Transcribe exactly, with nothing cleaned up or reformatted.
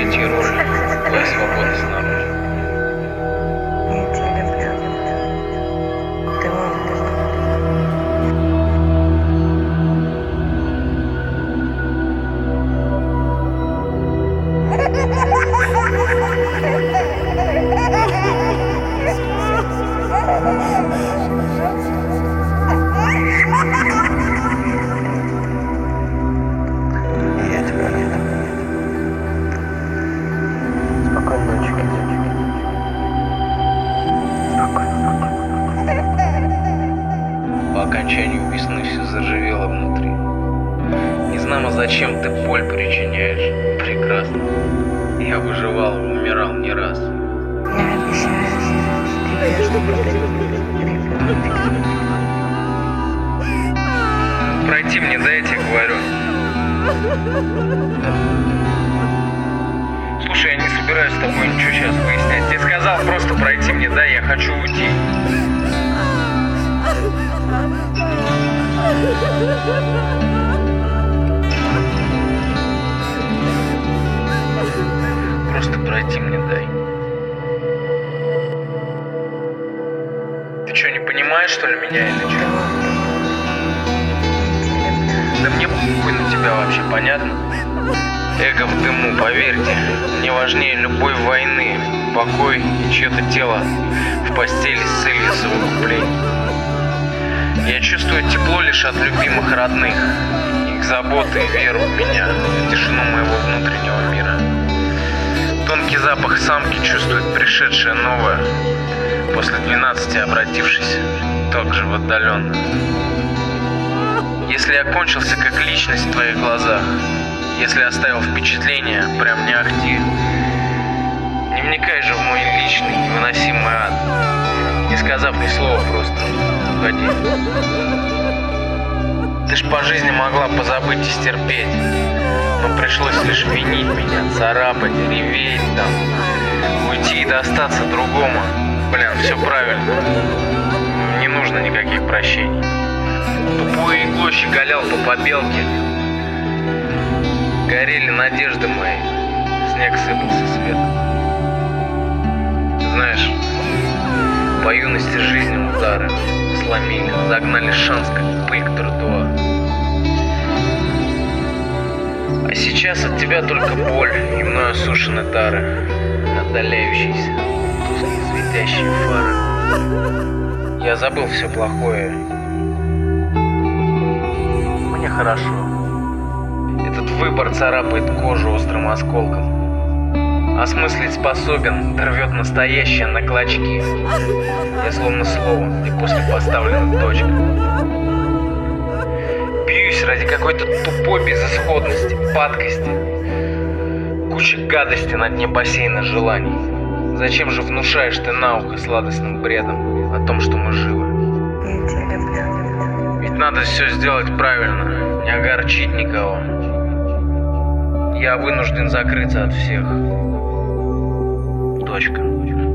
найти роль твоей свободы снаружи. Я тебя люблю. Ты мой любовь. Я тебя люблю. Спокойной ночи, Катя. Спокойной ночи. По окончанию весны все заживело внутри. Не знамо, зачем ты боль причиняешь. Прекрасно. Я выживал и умирал не раз. Я обещаю тебе, что буду ребенком. Пройти мне, да, я тебе говорю. Слушай, я не собираюсь с тобой ничего сейчас выяснять. Тебе сказал просто пройти мне, да, я хочу уйти. Просто пройти мне дай. Ты что, не понимаешь, что ли, меня или что? Да мне похуй на тебя вообще, понятно? Эго в дыму, поверьте. Мне важнее любой войны, покой и чье-то тело в постели с целью совокупления. Я чувствую тепло лишь от любимых родных, их заботы и веру в меня, в тишину моего внутреннего мира. Тонкий запах самки чувствует пришедшее новое, после двенадцати обратившись так же в отдаленно. Если я кончился как личность в твоих глазах, если оставил впечатление, прям не ахти, не вникай же в мой личный невыносимый ад, не сказав ни слова, просто уходи. Ты ж по жизни могла позабыть и стерпеть, но пришлось лишь винить меня, царапать, реветь там, уйти и достаться другому. Блин, все правильно, не нужно никаких прощений. Тупой иглой щеголял по побелке, горели надежды мои, снег сыпался светом. Знаешь, по юности жизни удары сломили, загнали шанс, как пыль к тротуару. А сейчас от тебя только боль и мной осушены тары, отдаляющиеся, тускло светящие фары. Я забыл все плохое. Мне хорошо. Этот выбор царапает кожу острым осколком. Осмыслить способен, рвет настоящее на клочки. Я словно слово, и после поставленных точек. Бьюсь ради какой-то тупой безысходности, падкости. Куча гадости на дне бассейна желаний. Зачем же внушаешь ты на ухо сладостным бредом о том, что мы живы? Я тебя люблю. Ведь надо все сделать правильно, не огорчить никого. Я вынужден закрыться от всех. Точка.